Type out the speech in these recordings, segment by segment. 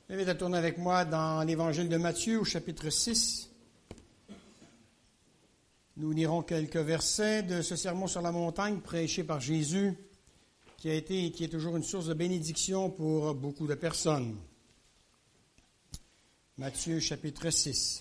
Je vais tourner avec moi dans l'Évangile de Matthieu au chapitre 6. Nous lirons quelques versets de ce sermon sur la montagne prêché par Jésus, qui est toujours une source de bénédiction pour beaucoup de personnes. Matthieu chapitre 6.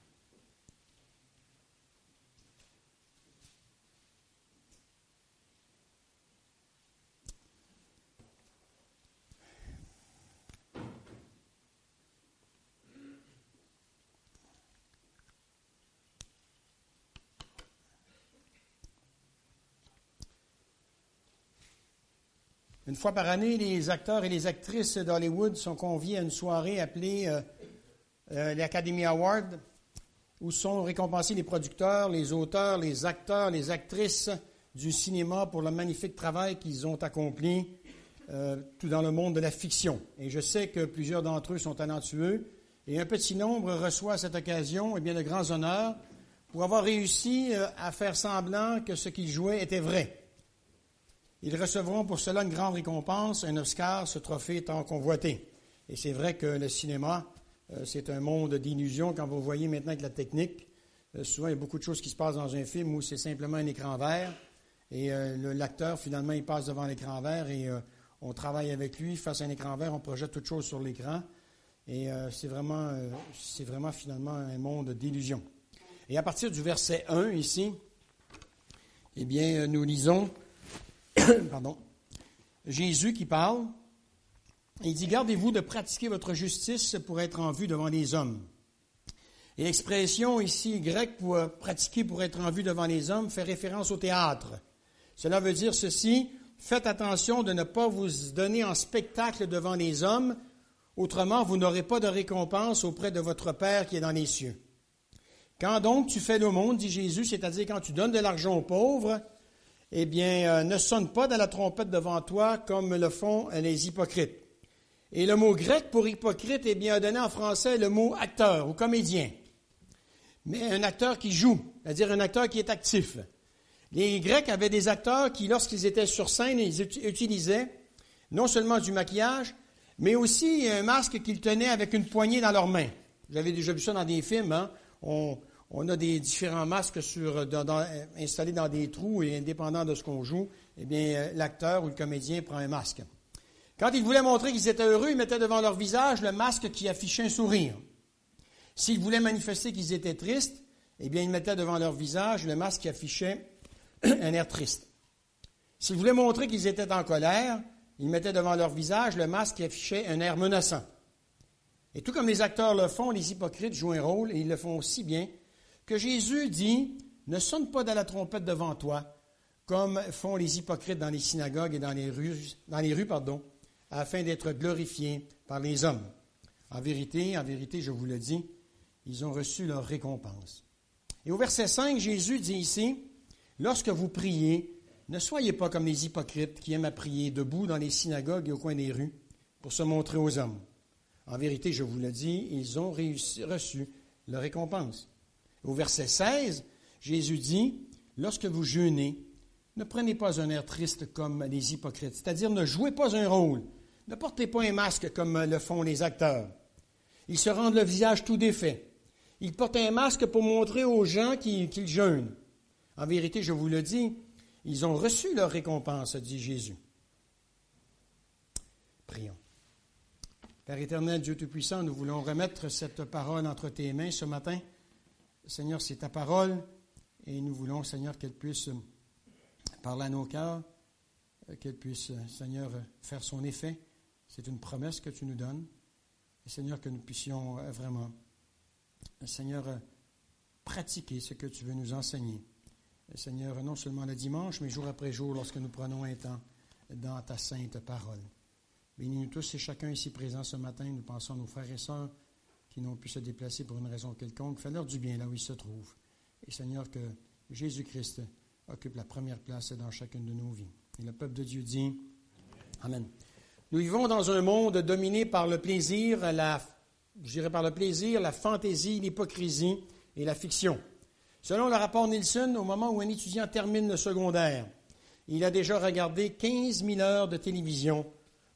Une fois par année, les acteurs et les actrices d'Hollywood sont conviés à une soirée appelée l'Academy Award, où sont récompensés les producteurs, les auteurs, les acteurs, les actrices du cinéma pour le magnifique travail qu'ils ont accompli tout dans le monde de la fiction. Et je sais que plusieurs d'entre eux sont talentueux, et un petit nombre reçoit à cette occasion de grands honneurs pour avoir réussi à faire semblant que ce qu'ils jouaient était vrai. Ils recevront pour cela une grande récompense, un Oscar, ce trophée tant convoité. Et c'est vrai que le cinéma, c'est un monde d'illusions. Quand vous voyez maintenant avec la technique, souvent il y a beaucoup de choses qui se passent dans un film où c'est simplement un écran vert. Et l'acteur, finalement, il passe devant l'écran vert et on travaille avec lui face à un écran vert, on projette toutes choses sur l'écran. Et c'est vraiment finalement un monde d'illusions. Et à partir du verset 1 ici, nous lisons... Jésus qui parle, il dit « Gardez-vous de pratiquer votre justice pour être en vue devant les hommes. » Et l'expression ici grecque pour pratiquer pour être en vue devant les hommes fait référence au théâtre. Cela veut dire ceci, faites attention de ne pas vous donner en spectacle devant les hommes, autrement vous n'aurez pas de récompense auprès de votre Père qui est dans les cieux. Quand donc tu fais l'aumône, dit Jésus, c'est-à-dire quand tu donnes de l'argent aux pauvres, ne sonne pas dans la trompette devant toi comme le font les hypocrites. Et le mot grec pour hypocrite, a donné en français le mot acteur ou comédien. Mais un acteur qui joue, c'est-à-dire un acteur qui est actif. Les Grecs avaient des acteurs qui, lorsqu'ils étaient sur scène, ils utilisaient non seulement du maquillage, mais aussi un masque qu'ils tenaient avec une poignée dans leurs mains. Vous avez déjà vu ça dans des films, hein? On a des différents masques installés dans des trous et indépendant de ce qu'on joue, l'acteur ou le comédien prend un masque. Quand ils voulaient montrer qu'ils étaient heureux, ils mettaient devant leur visage le masque qui affichait un sourire. S'ils voulaient manifester qu'ils étaient tristes, ils mettaient devant leur visage le masque qui affichait un air triste. S'ils voulaient montrer qu'ils étaient en colère, ils mettaient devant leur visage le masque qui affichait un air menaçant. Et tout comme les acteurs le font, les hypocrites jouent un rôle, et ils le font aussi bien, que Jésus dit, ne sonne pas dans la trompette devant toi, comme font les hypocrites dans les synagogues et dans les rues, afin d'être glorifiés par les hommes. En vérité, je vous le dis, ils ont reçu leur récompense. Et au verset 5, Jésus dit ici, lorsque vous priez, ne soyez pas comme les hypocrites qui aiment à prier debout dans les synagogues et au coin des rues pour se montrer aux hommes. En vérité, je vous le dis, ils ont reçu leur récompense. Au verset 16, Jésus dit, lorsque vous jeûnez, ne prenez pas un air triste comme les hypocrites, c'est-à-dire ne jouez pas un rôle, ne portez pas un masque comme le font les acteurs. Ils se rendent le visage tout défait. Ils portent un masque pour montrer aux gens qu'ils jeûnent. En vérité, je vous le dis, ils ont reçu leur récompense, dit Jésus. Prions. Père éternel, Dieu Tout-Puissant, nous voulons remettre cette parole entre tes mains ce matin. Seigneur, c'est ta parole et nous voulons, Seigneur, qu'elle puisse parler à nos cœurs, qu'elle puisse, Seigneur, faire son effet. C'est une promesse que tu nous donnes. Et Seigneur, que nous puissions vraiment, Seigneur, pratiquer ce que tu veux nous enseigner. Et Seigneur, non seulement le dimanche, mais jour après jour, lorsque nous prenons un temps dans ta sainte parole. Bénis-nous tous et chacun ici présent ce matin. Nous pensons à nos frères et sœurs qui n'ont pu se déplacer pour une raison quelconque. Fais-leur du bien là où ils se trouvent. Et Seigneur, que Jésus-Christ occupe la première place dans chacune de nos vies. Et le peuple de Dieu dit Amen. Nous vivons dans un monde dominé par le plaisir, la fantaisie, l'hypocrisie et la fiction. Selon le rapport Nielsen, au moment où un étudiant termine le secondaire, il a déjà regardé 15 000 heures de télévision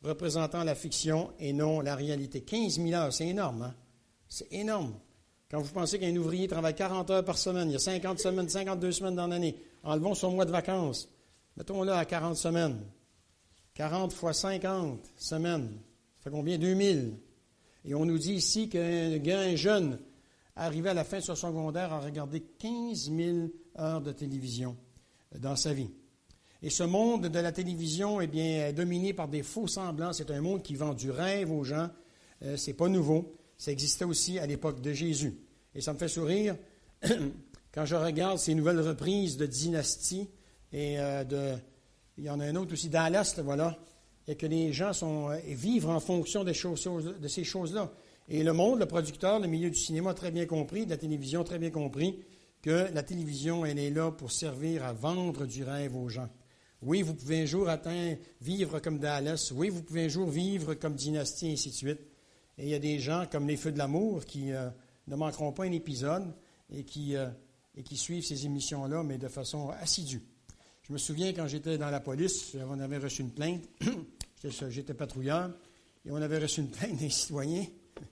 représentant la fiction et non la réalité. 15 000 heures, c'est énorme, hein? C'est énorme. Quand vous pensez qu'un ouvrier travaille 40 heures par semaine, il y a 50 semaines, 52 semaines dans l'année, enlevons son mois de vacances, mettons-le à 40 semaines. 40 fois 50 semaines, ça fait combien? 2000. Et on nous dit ici qu'un jeune arrivé à la fin de son secondaire a regardé 15 000 heures de télévision dans sa vie. Et ce monde de la télévision est dominé par des faux semblants. C'est un monde qui vend du rêve aux gens. C'est pas nouveau. Ça existait aussi à l'époque de Jésus. Et ça me fait sourire quand je regarde ces nouvelles reprises de Dynastie et il y en a un autre aussi, Dallas, voilà, et que les gens vivent en fonction de ces choses-là. Et le monde, le producteur, le milieu du cinéma a très bien compris, de la télévision très bien compris, que la télévision, elle est là pour servir à vendre du rêve aux gens. Oui, vous pouvez un jour vivre comme Dallas. Oui, vous pouvez un jour vivre comme Dynastie, et ainsi de suite. Et il y a des gens comme les Feux de l'amour qui ne manqueront pas un épisode et qui suivent ces émissions-là, mais de façon assidue. Je me souviens quand j'étais dans la police, on avait reçu une plainte. J'étais patrouilleur et on avait reçu une plainte d'un citoyen.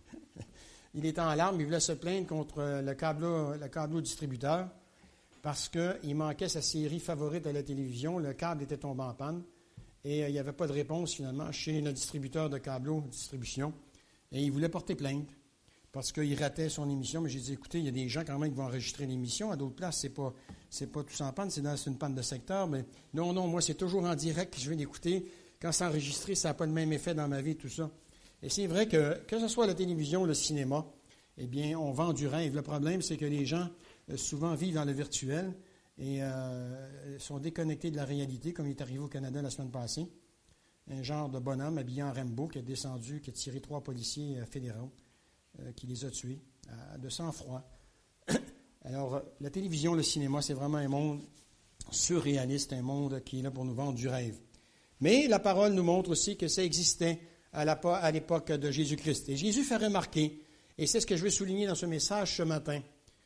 Il était en larmes, il voulait se plaindre contre le câbleau distributeur parce qu'il manquait sa série favorite à la télévision. Le câble était tombé en panne et il n'y avait pas de réponse finalement chez le distributeur de câbleau distribution. Et il voulait porter plainte parce qu'il ratait son émission. Mais j'ai dit, écoutez, il y a des gens quand même qui vont enregistrer l'émission. À d'autres places, c'est pas tout en panne, c'est une panne de secteur. Mais non, moi, c'est toujours en direct que je vais l'écouter. Quand c'est enregistré, ça n'a pas le même effet dans ma vie, tout ça. Et c'est vrai que ce soit la télévision ou le cinéma, eh bien, on vend du rêve. Le problème, c'est que les gens, souvent, vivent dans le virtuel et sont déconnectés de la réalité, comme il est arrivé au Canada la semaine passée. Un genre de bonhomme habillé en Rambo qui a descendu, qui a tiré 3 policiers fédéraux, qui les a tués de sang-froid. Alors, la télévision, le cinéma, c'est vraiment un monde surréaliste, un monde qui est là pour nous vendre du rêve. Mais la parole nous montre aussi que ça existait à l'époque de Jésus-Christ. Et Jésus fait remarquer, et c'est ce que je veux souligner dans ce message ce matin,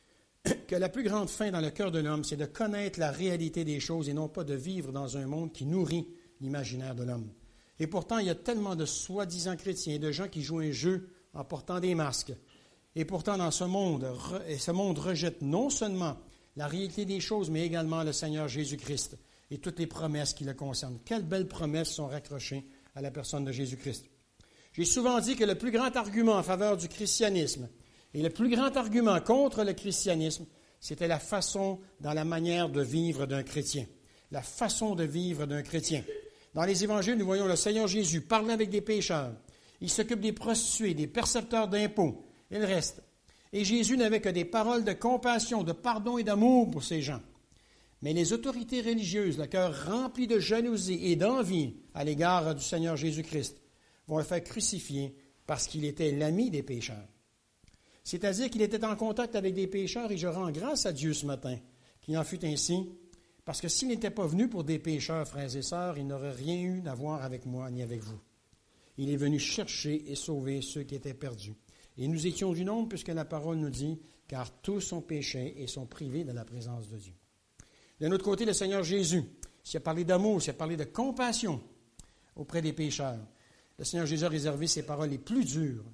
que la plus grande fin dans le cœur de l'homme, c'est de connaître la réalité des choses et non pas de vivre dans un monde qui nourrit l'imaginaire de l'homme. Et pourtant, il y a tellement de soi-disant chrétiens, de gens qui jouent un jeu en portant des masques. Et pourtant, dans ce monde rejette non seulement la réalité des choses, mais également le Seigneur Jésus-Christ et toutes les promesses qui le concernent. Quelles belles promesses sont raccrochées à la personne de Jésus-Christ. J'ai souvent dit que le plus grand argument en faveur du christianisme et le plus grand argument contre le christianisme, c'était la façon, dans la manière de vivre d'un chrétien. La façon de vivre d'un chrétien. Dans les évangiles, nous voyons le Seigneur Jésus parler avec des pécheurs. Il s'occupe des prostituées, des percepteurs d'impôts et le reste. Et Jésus n'avait que des paroles de compassion, de pardon et d'amour pour ces gens. Mais les autorités religieuses, le cœur rempli de jalousie et d'envie à l'égard du Seigneur Jésus-Christ, vont le faire crucifier parce qu'il était l'ami des pécheurs. C'est-à-dire qu'il était en contact avec des pécheurs et je rends grâce à Dieu ce matin qu'il en fut ainsi, parce que s'il n'était pas venu pour des pécheurs, frères et sœurs, il n'aurait rien eu à voir avec moi ni avec vous. Il est venu chercher et sauver ceux qui étaient perdus. Et nous étions du nombre puisque la parole nous dit « car tous ont péché et sont privés de la présence de Dieu ». D'un autre côté, le Seigneur Jésus, s'il a parlé d'amour, s'il a parlé de compassion auprès des pécheurs, le Seigneur Jésus a réservé ses paroles les plus dures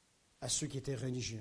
à ceux qui étaient religieux,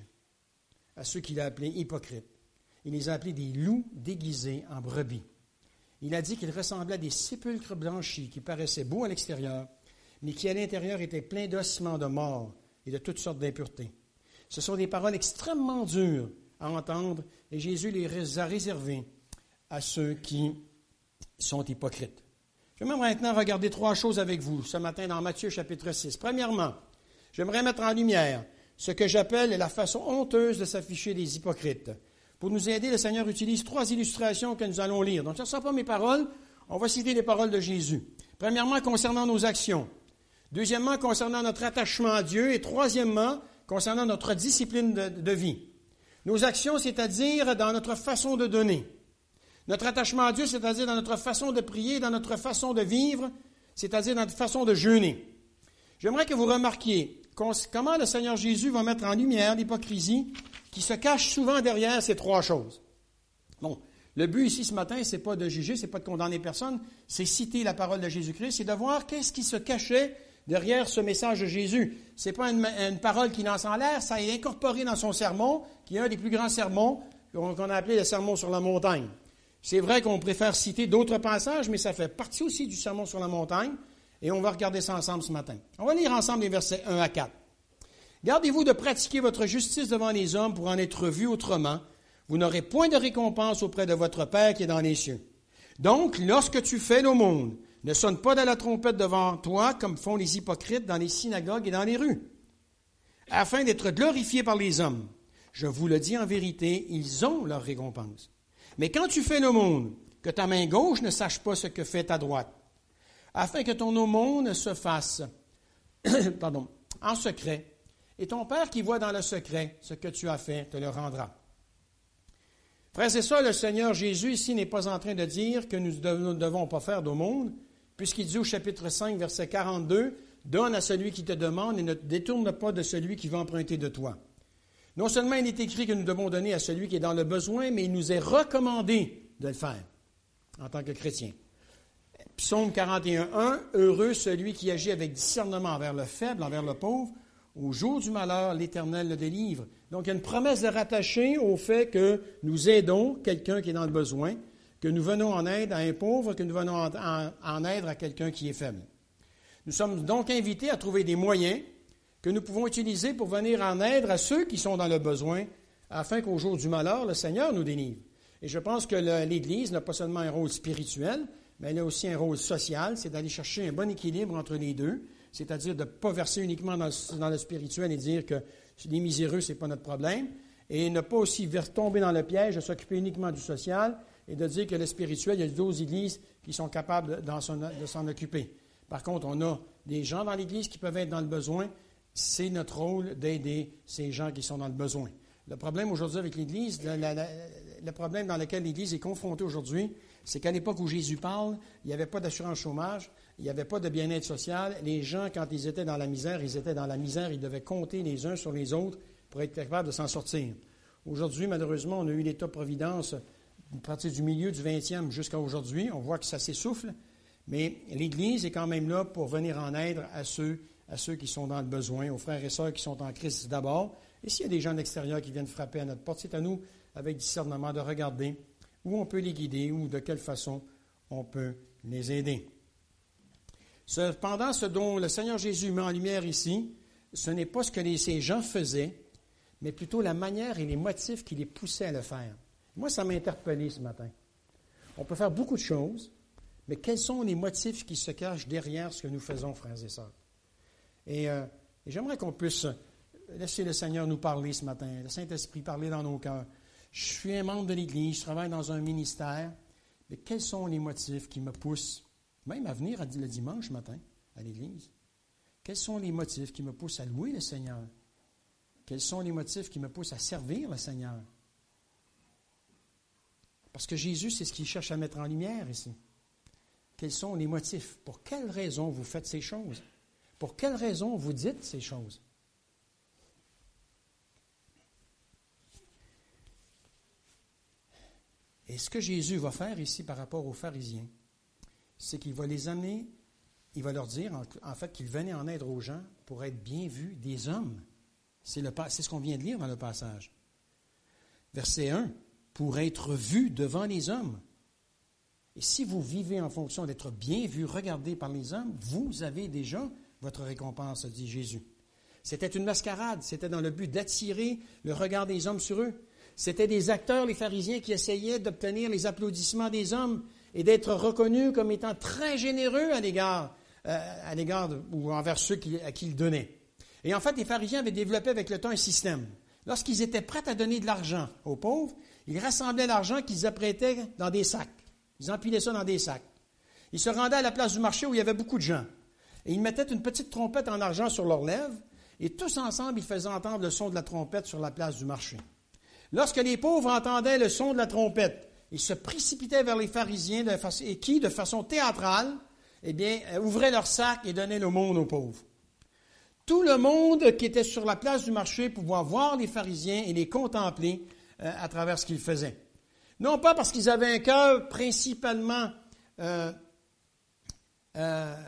à ceux qu'il a appelés hypocrites. Il les a appelés des loups déguisés en brebis. Il a dit qu'ils ressemblaient à des sépulcres blanchis qui paraissaient beaux à l'extérieur, mais qui à l'intérieur étaient pleins d'ossements de mort et de toutes sortes d'impuretés. Ce sont des paroles extrêmement dures à entendre et Jésus les a réservées à ceux qui sont hypocrites. J'aimerais maintenant regarder 3 choses avec vous ce matin dans Matthieu chapitre 6. Premièrement, j'aimerais mettre en lumière ce que j'appelle la façon honteuse de s'afficher des hypocrites. Pour nous aider, le Seigneur utilise 3 illustrations que nous allons lire. Donc, ce ne sont pas mes paroles, on va citer les paroles de Jésus. Premièrement, concernant nos actions. Deuxièmement, concernant notre attachement à Dieu. Et troisièmement, concernant notre discipline de vie. Nos actions, c'est-à-dire dans notre façon de donner. Notre attachement à Dieu, c'est-à-dire dans notre façon de prier, dans notre façon de vivre, c'est-à-dire dans notre façon de jeûner. J'aimerais que vous remarquiez comment le Seigneur Jésus va mettre en lumière l'hypocrisie qui se cache souvent derrière ces 3 choses. Bon, le but ici ce matin, ce n'est pas de juger, ce n'est pas de condamner personne, c'est citer la parole de Jésus-Christ, c'est de voir qu'est-ce qui se cachait derrière ce message de Jésus. Ce n'est pas une parole qu'il lance en l'air, ça est incorporé dans son sermon, qui est un des plus grands sermons qu'on a appelé le sermon sur la montagne. C'est vrai qu'on préfère citer d'autres passages, mais ça fait partie aussi du sermon sur la montagne, et on va regarder ça ensemble ce matin. On va lire ensemble les versets 1 à 4. « Gardez-vous de pratiquer votre justice devant les hommes pour en être vus autrement. Vous n'aurez point de récompense auprès de votre Père qui est dans les cieux. Donc, lorsque tu fais l'aumône, ne sonne pas de la trompette devant toi comme font les hypocrites dans les synagogues et dans les rues, afin d'être glorifiés par les hommes. Je vous le dis en vérité, ils ont leur récompense. Mais quand tu fais l'aumône, que ta main gauche ne sache pas ce que fait ta droite, afin que ton aumône se fasse en secret, et ton Père qui voit dans le secret ce que tu as fait te le rendra. » Frères et sœurs, le Seigneur Jésus ici n'est pas en train de dire que nous ne devons pas faire d'aumône, puisqu'il dit au chapitre 5, verset 42, « Donne à celui qui te demande et ne te détourne pas de celui qui veut emprunter de toi. » Non seulement il est écrit que nous devons donner à celui qui est dans le besoin, mais il nous est recommandé de le faire en tant que chrétien. Psaume 41:1, « Heureux celui qui agit avec discernement envers le faible, envers le pauvre. Au jour du malheur, l'Éternel le délivre. » Donc, il y a une promesse de rattacher au fait que nous aidons quelqu'un qui est dans le besoin, que nous venons en aide à un pauvre, que nous venons en aide à quelqu'un qui est faible. Nous sommes donc invités à trouver des moyens que nous pouvons utiliser pour venir en aide à ceux qui sont dans le besoin, afin qu'au jour du malheur, le Seigneur nous délivre. Et je pense que l'Église n'a pas seulement un rôle spirituel, mais elle a aussi un rôle social, c'est d'aller chercher un bon équilibre entre les deux, c'est-à-dire de ne pas verser uniquement dans le spirituel et dire que les miséreux, ce n'est pas notre problème, et ne pas aussi tomber dans le piège de s'occuper uniquement du social et de dire que le spirituel, il y a d'autres églises qui sont capables de s'en occuper. Par contre, on a des gens dans l'Église qui peuvent être dans le besoin. C'est notre rôle d'aider ces gens qui sont dans le besoin. Le problème aujourd'hui avec l'Église, le problème dans lequel l'Église est confrontée aujourd'hui, c'est qu'à l'époque où Jésus parle, il n'y avait pas d'assurance chômage, il n'y avait pas de bien-être social. Les gens, quand ils étaient dans la misère, ils devaient compter les uns sur les autres pour être capables de s'en sortir. Aujourd'hui, malheureusement, on a eu l'État-providence à partir du milieu du 20e jusqu'à aujourd'hui. On voit que ça s'essouffle, mais l'Église est quand même là pour venir en aide à ceux qui sont dans le besoin, aux frères et sœurs qui sont en crise d'abord. Et s'il y a des gens de l'extérieur qui viennent frapper à notre porte, c'est à nous, avec discernement, de regarder où on peut les guider ou de quelle façon on peut les aider. Cependant, ce dont le Seigneur Jésus met en lumière ici, ce n'est pas ce que ces gens faisaient, mais plutôt la manière et les motifs qui les poussaient à le faire. Moi, ça m'a interpellé ce matin. On peut faire beaucoup de choses, mais quels sont les motifs qui se cachent derrière ce que nous faisons, frères et sœurs? Et j'aimerais qu'on puisse laisser le Seigneur nous parler ce matin, le Saint-Esprit parler dans nos cœurs. Je suis un membre de l'Église, je travaille dans un ministère, mais quels sont les motifs qui me poussent même à venir le dimanche matin à l'Église? Quels sont les motifs qui me poussent à louer le Seigneur? Quels sont les motifs qui me poussent à servir le Seigneur? Parce que Jésus, c'est ce qu'il cherche à mettre en lumière ici. Quels sont les motifs? Pour quelles raisons vous faites ces choses? Pour quelles raisons vous dites ces choses? Et ce que Jésus va faire ici par rapport aux pharisiens, c'est qu'il va les amener, il va leur dire en fait qu'ils venaient en aide aux gens pour être bien vus des hommes. C'est ce qu'on vient de lire dans le passage. Verset 1, pour être vus devant les hommes. Et si vous vivez en fonction d'être bien vus, regardés par les hommes, vous avez déjà votre récompense, dit Jésus. C'était une mascarade, c'était dans le but d'attirer le regard des hommes sur eux. C'était des acteurs, les pharisiens, qui essayaient d'obtenir les applaudissements des hommes et d'être reconnus comme étant très généreux à l'égard ou envers ceux à qui ils donnaient. Et en fait, les pharisiens avaient développé avec le temps un système. Lorsqu'ils étaient prêts à donner de l'argent aux pauvres, ils rassemblaient l'argent qu'ils apprêtaient dans des sacs. Ils empilaient ça dans des sacs. Ils se rendaient à la place du marché où il y avait beaucoup de gens. Et ils mettaient une petite trompette en argent sur leurs lèvres, et tous ensemble, ils faisaient entendre le son de la trompette sur la place du marché. Lorsque les pauvres entendaient le son de la trompette, ils se précipitaient vers les pharisiens qui, de façon théâtrale, ouvraient leurs sacs et donnaient l'aumône aux pauvres. Tout le monde qui était sur la place du marché pouvait voir les pharisiens et les contempler à travers ce qu'ils faisaient. Non pas parce qu'ils avaient un cœur principalement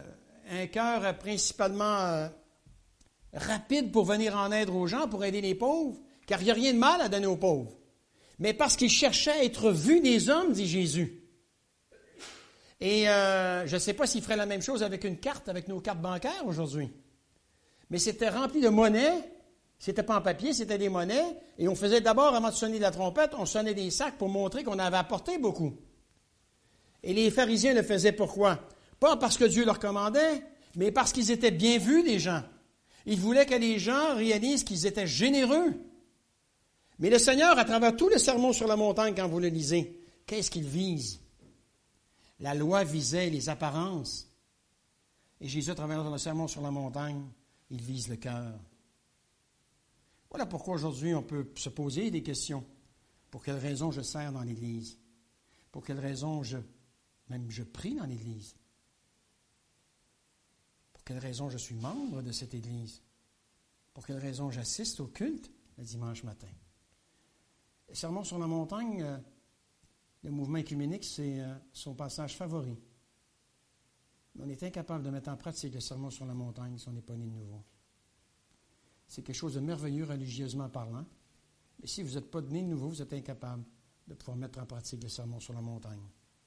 un cœur principalement rapide pour venir en aide aux gens, pour aider les pauvres, car il n'y a rien de mal à donner aux pauvres. Mais parce qu'il cherchait à être vu des hommes, dit Jésus. Et je ne sais pas s'il ferait la même chose avec une carte, avec nos cartes bancaires aujourd'hui. Mais c'était rempli de monnaie. C'était pas en papier, c'était des monnaies. Et on faisait d'abord, avant de sonner la trompette, on sonnait des sacs pour montrer qu'on avait apporté beaucoup. Et les pharisiens le faisaient pourquoi? Pas parce que Dieu leur commandait, mais parce qu'ils étaient bien vus des gens. Ils voulaient que les gens réalisent qu'ils étaient généreux. Mais le Seigneur, à travers tout le sermon sur la montagne, quand vous le lisez, qu'est-ce qu'il vise? La loi visait les apparences. Et Jésus, à travers le sermon sur la montagne, il vise le cœur. Voilà pourquoi aujourd'hui on peut se poser des questions. Pour quelle raison je sers dans l'Église? Pour quelle raison je prie dans l'Église? Pour quelle raison je suis membre de cette Église? Pour quelle raison j'assiste au culte le dimanche matin? Le sermon sur la montagne, le mouvement œcuménique, c'est son passage favori. Mais on est incapable de mettre en pratique le sermon sur la montagne si on n'est pas né de nouveau. C'est quelque chose de merveilleux religieusement parlant. Mais si vous n'êtes pas né de nouveau, vous êtes incapable de pouvoir mettre en pratique le sermon sur la montagne.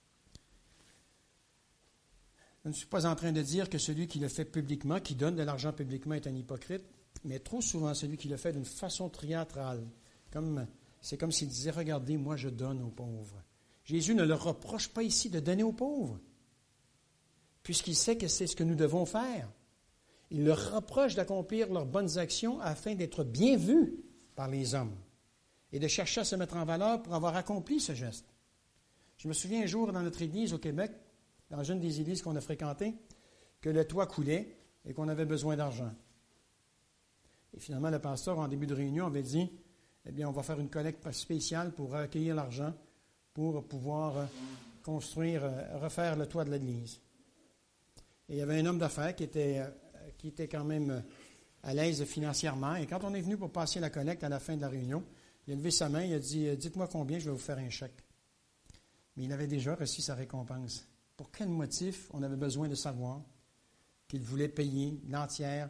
Je ne suis pas en train de dire que celui qui le fait publiquement, qui donne de l'argent publiquement, est un hypocrite, mais trop souvent celui qui le fait d'une façon théâtrale. C'est comme s'il disait, regardez, moi je donne aux pauvres. Jésus ne leur reproche pas ici de donner aux pauvres, puisqu'il sait que c'est ce que nous devons faire. Il leur reproche d'accomplir leurs bonnes actions afin d'être bien vus par les hommes et de chercher à se mettre en valeur pour avoir accompli ce geste. Je me souviens un jour dans notre église au Québec, dans une des églises qu'on a fréquentées, que le toit coulait et qu'on avait besoin d'argent. Et finalement, le pasteur, en début de réunion, avait dit, eh bien, on va faire une collecte spéciale pour recueillir l'argent pour pouvoir refaire le toit de l'église. Et il y avait un homme d'affaires qui était quand même à l'aise financièrement. Et quand on est venu pour passer la collecte à la fin de la réunion, il a levé sa main, il a dit, dites-moi combien, je vais vous faire un chèque. Mais il avait déjà reçu sa récompense. Pour quel motif on avait besoin de savoir qu'il voulait payer l'entière,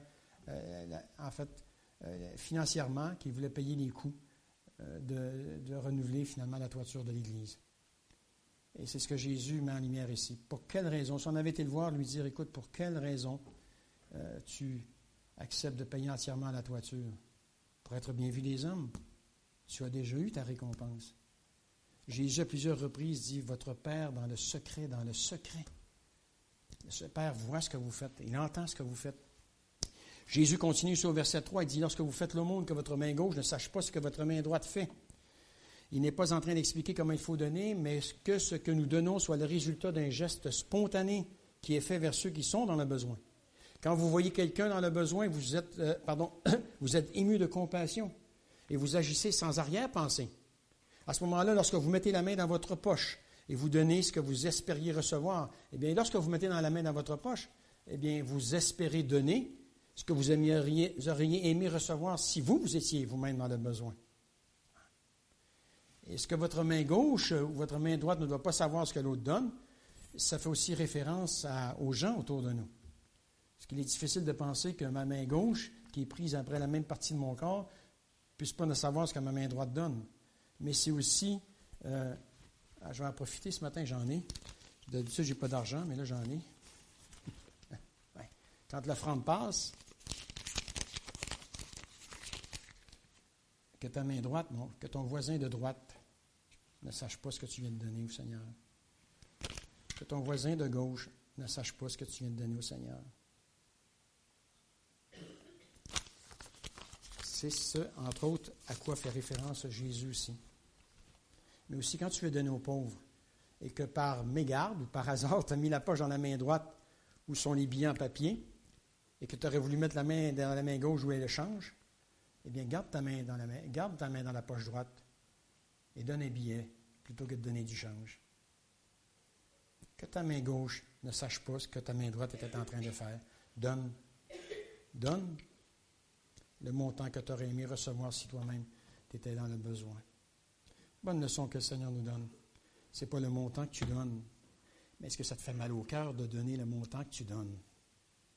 financièrement, qu'il voulait payer les coûts de renouveler finalement la toiture de l'Église. Et c'est ce que Jésus met en lumière ici. Pour quelle raison? Si on avait été le voir, lui dire, écoute, pour quelle raison tu acceptes de payer entièrement la toiture? Pour être bien vu des hommes. Tu as déjà eu ta récompense. Jésus, à plusieurs reprises, dit, votre Père dans le secret, dans le secret. Le Père voit ce que vous faites. Il entend ce que vous faites. Jésus continue sur le verset 3, il dit, lorsque vous faites l'aumône, que votre main gauche ne sache pas ce que votre main droite fait. Il n'est pas en train d'expliquer comment il faut donner, mais que ce que nous donnons soit le résultat d'un geste spontané qui est fait vers ceux qui sont dans le besoin. Quand vous voyez quelqu'un dans le besoin, vous êtes ému de compassion et vous agissez sans arrière-pensée. À ce moment-là, lorsque vous mettez la main dans votre poche et vous donnez ce que vous espériez recevoir, eh bien, lorsque vous mettez la main dans votre poche, eh bien, vous espérez donner ce que vous auriez aimé recevoir si vous étiez vous-même dans le besoin. Est-ce que votre main gauche ou votre main droite ne doit pas savoir ce que l'autre donne? Ça fait aussi référence aux gens autour de nous. Parce qu'il est difficile de penser que ma main gauche, qui est prise après la même partie de mon corps, ne puisse pas ne savoir ce que ma main droite donne. Mais c'est aussi, je vais en profiter ce matin, j'en ai. D'habitude, je n'ai pas d'argent, mais là, j'en ai. Ouais. Quand l'offrande passe, que ta main droite, non, que ton voisin de droite ne sache pas ce que tu viens de donner au Seigneur. Que ton voisin de gauche ne sache pas ce que tu viens de donner au Seigneur. C'est ce, entre autres, à quoi fait référence Jésus aussi. Mais aussi quand tu veux donner aux pauvres et que par mégarde ou par hasard, tu as mis la poche dans la main droite où sont les billets en papier et que tu aurais voulu mettre la main dans la main gauche où est le change, eh bien, garde ta main dans la poche droite et donne un billet plutôt que de donner du change. Que ta main gauche ne sache pas ce que ta main droite était en train de faire. Donne le montant que tu aurais aimé recevoir si toi-même tu étais dans le besoin. Bonne leçon que le Seigneur nous donne. Ce n'est pas le montant que tu donnes, mais est-ce que ça te fait mal au cœur de donner le montant que tu donnes?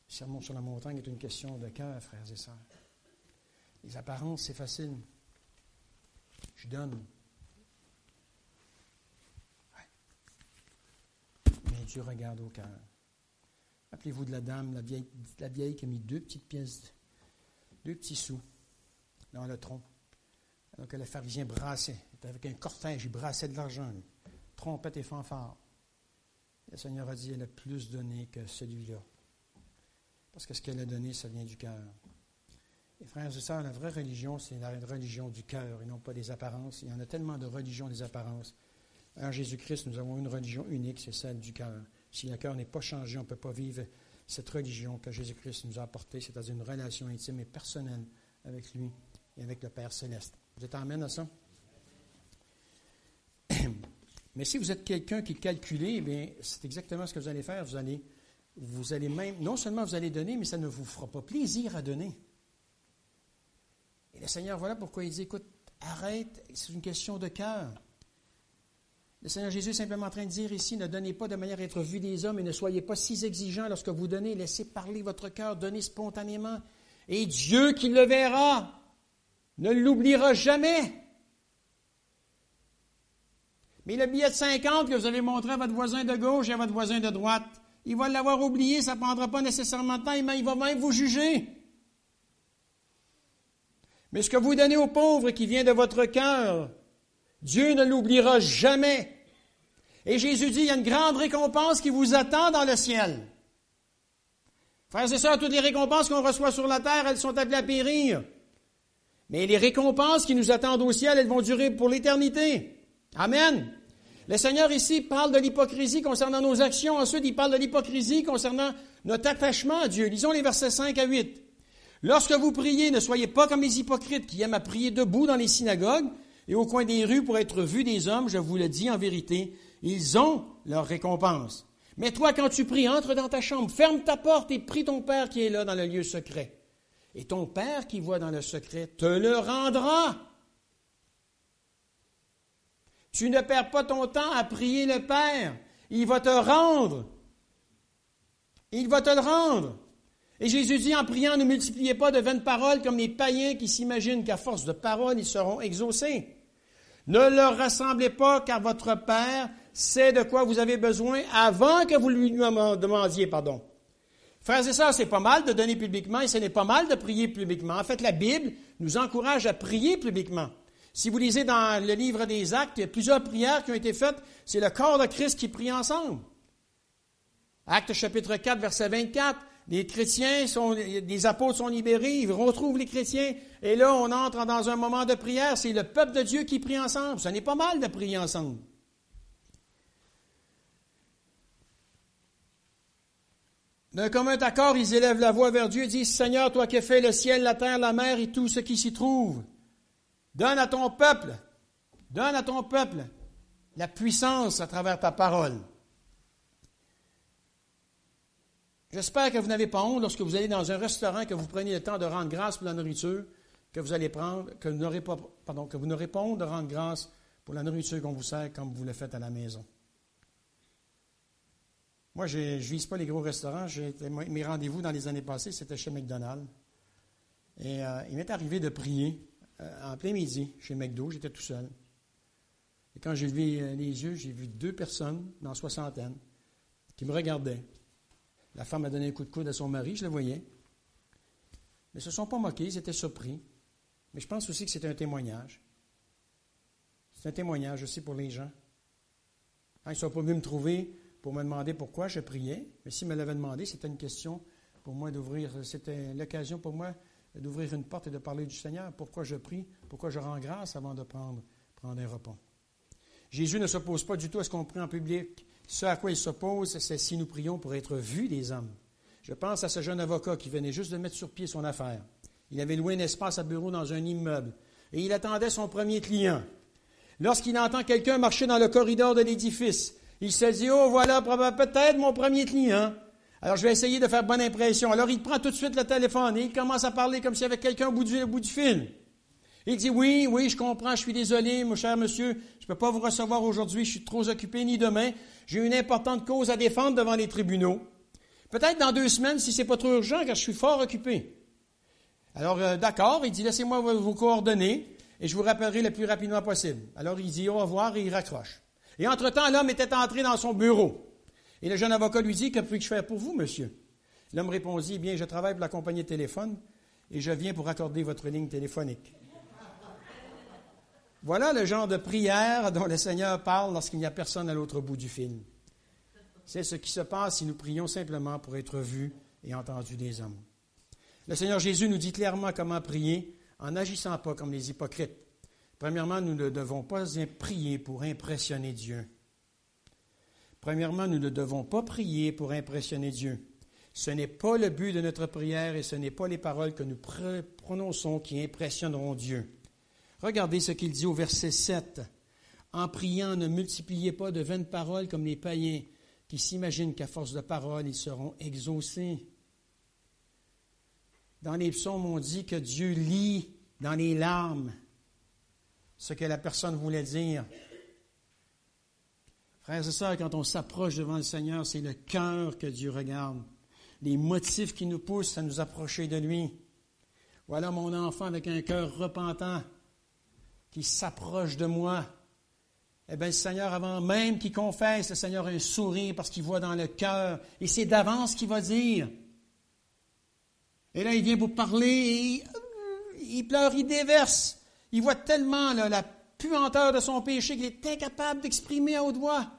Le sermon sur la montagne est une question de cœur, frères et sœurs. Les apparences, c'est facile. Je donne. Ouais. Mais Dieu regarde au cœur. Rappelez-vous de la dame, la vieille qui a mis 2 petites pièces, 2 petits sous dans le tronc. Alors que le pharisien brassait, avec un cortège, il brassait de l'argent, lui. Trompette et fanfare. Le Seigneur a dit, elle a plus donné que celui-là. Parce que ce qu'elle a donné, ça vient du cœur. Et frères et sœurs, la vraie religion, c'est la religion du cœur et non pas des apparences. Il y en a tellement de religions des apparences. En Jésus-Christ, nous avons une religion unique, c'est celle du cœur. Si le cœur n'est pas changé, on ne peut pas vivre cette religion que Jésus-Christ nous a apportée, c'est-à-dire une relation intime et personnelle avec lui et avec le Père Céleste. Vous êtes amène à ça? Mais si vous êtes quelqu'un qui est calculé, eh bien, c'est exactement ce que vous allez faire. Vous allez même, non seulement vous allez donner, mais ça ne vous fera pas plaisir à donner. Et le Seigneur, voilà pourquoi il dit, écoute, arrête, c'est une question de cœur. Le Seigneur Jésus est simplement en train de dire ici, ne donnez pas de manière à être vu des hommes et ne soyez pas si exigeants lorsque vous donnez, laissez parler votre cœur, donnez spontanément. Et Dieu qui le verra, ne l'oubliera jamais. Mais le billet de 50 que vous avez montré à votre voisin de gauche et à votre voisin de droite, il va l'avoir oublié, ça ne prendra pas nécessairement de temps, mais il va même vous juger. Mais ce que vous donnez aux pauvres qui vient de votre cœur, Dieu ne l'oubliera jamais. Et Jésus dit, il y a une grande récompense qui vous attend dans le ciel. Frères et sœurs, toutes les récompenses qu'on reçoit sur la terre, elles sont appelées à périr. Mais les récompenses qui nous attendent au ciel, elles vont durer pour l'éternité. Amen. Le Seigneur ici parle de l'hypocrisie concernant nos actions. Ensuite, il parle de l'hypocrisie concernant notre attachement à Dieu. Lisons les versets 5 à 8. Lorsque vous priez, ne soyez pas comme les hypocrites qui aiment à prier debout dans les synagogues et au coin des rues pour être vus des hommes. Je vous le dis en vérité, ils ont leur récompense. Mais toi, quand tu pries, entre dans ta chambre, ferme ta porte et prie ton Père qui est là dans le lieu secret. Et ton Père qui voit dans le secret te le rendra. Tu ne perds pas ton temps à prier le Père. Il va te rendre. Il va te le rendre. Et Jésus dit, en priant, ne multipliez pas de vaines paroles comme les païens qui s'imaginent qu'à force de paroles, ils seront exaucés. Ne leur rassemblez pas, car votre Père sait de quoi vous avez besoin avant que vous lui demandiez. Frères et sœurs, c'est pas mal de donner publiquement et ce n'est pas mal de prier publiquement. En fait, la Bible nous encourage à prier publiquement. Si vous lisez dans le livre des Actes, il y a plusieurs prières qui ont été faites. C'est le corps de Christ qui prie ensemble. Actes chapitre 4, verset 24. Les chrétiens les apôtres sont libérés, ils retrouvent les chrétiens. Et là, on entre dans un moment de prière. C'est le peuple de Dieu qui prie ensemble. Ce n'est pas mal de prier ensemble. D'un commun accord, ils élèvent la voix vers Dieu et disent, Seigneur, toi qui as fait le ciel, la terre, la mer et tout ce qui s'y trouve, donne à ton peuple la puissance à travers ta parole. J'espère que vous n'avez pas honte lorsque vous allez dans un restaurant, que vous prenez le temps de rendre grâce pour la nourriture que vous allez prendre, que vous n'aurez pas honte de rendre grâce pour la nourriture qu'on vous sert comme vous le faites à la maison. Moi, je ne vise pas les gros restaurants. Mes rendez-vous dans les années passées, c'était chez McDonald's. Et il m'est arrivé de prier en plein midi chez McDo. J'étais tout seul. Et quand j'ai levé les yeux, j'ai vu 2 personnes dans la soixantaine qui me regardaient. La femme a donné un coup de coude à son mari, je le voyais. Mais ils ne se sont pas moqués, ils étaient surpris. Mais je pense aussi que c'est un témoignage. C'est un témoignage aussi pour les gens. Ils ne sont pas venus me trouver pour me demander pourquoi je priais. Mais s'ils me l'avaient demandé, c'était une question pour moi d'ouvrir, c'était l'occasion pour moi d'ouvrir une porte et de parler du Seigneur. Pourquoi je prie, pourquoi je rends grâce avant de prendre un repas. Jésus ne s'oppose pas du tout à ce qu'on prie en public. Ce à quoi il s'oppose, c'est si nous prions pour être vus des hommes. Je pense à ce jeune avocat qui venait juste de mettre sur pied son affaire. Il avait loué un espace à bureau dans un immeuble et il attendait son premier client. Lorsqu'il entend quelqu'un marcher dans le corridor de l'édifice, il se dit « Oh, voilà, peut-être mon premier client. Alors, je vais essayer de faire bonne impression. » Alors, il prend tout de suite le téléphone et il commence à parler comme s'il y avait quelqu'un au bout du fil. Il dit « Oui, je comprends, je suis désolé, mon cher monsieur, je ne peux pas vous recevoir aujourd'hui, je suis trop occupé, ni demain. J'ai une importante cause à défendre devant les tribunaux. » Peut-être dans 2 semaines, si c'est pas trop urgent, car je suis fort occupé. Alors, d'accord, il dit, laissez-moi vos coordonnées et je vous rappellerai le plus rapidement possible. Alors, il dit au revoir et il raccroche. Et entre-temps, l'homme était entré dans son bureau. Et le jeune avocat lui dit, que puis-je faire pour vous, monsieur? L'homme répondit, bien, je travaille pour la compagnie de téléphone et je viens pour accorder votre ligne téléphonique. Voilà le genre de prière dont le Seigneur parle lorsqu'il n'y a personne à l'autre bout du fil. C'est ce qui se passe si nous prions simplement pour être vus et entendus des hommes. Le Seigneur Jésus nous dit clairement comment prier en n'agissant pas comme les hypocrites. Premièrement, nous ne devons pas prier pour impressionner Dieu. Premièrement, nous ne devons pas prier pour impressionner Dieu. Ce n'est pas le but de notre prière et ce n'est pas les paroles que nous prononçons qui impressionneront Dieu. Regardez ce qu'il dit au verset 7. En priant, ne multipliez pas de vaines paroles comme les païens qui s'imaginent qu'à force de paroles, ils seront exaucés. Dans les psaumes, on dit que Dieu lit dans les larmes ce que la personne voulait dire. Frères et sœurs, quand on s'approche devant le Seigneur, c'est le cœur que Dieu regarde. Les motifs qui nous poussent à nous approcher de lui. Voilà mon enfant avec un cœur repentant qui s'approche de moi. Eh bien, le Seigneur, avant même qu'il confesse, le Seigneur a un sourire parce qu'il voit dans le cœur. Et c'est d'avance qu'il va dire. Et là, il vient pour parler et il pleure, il déverse. Il voit tellement la puanteur de son péché qu'il est incapable d'exprimer à haute voix.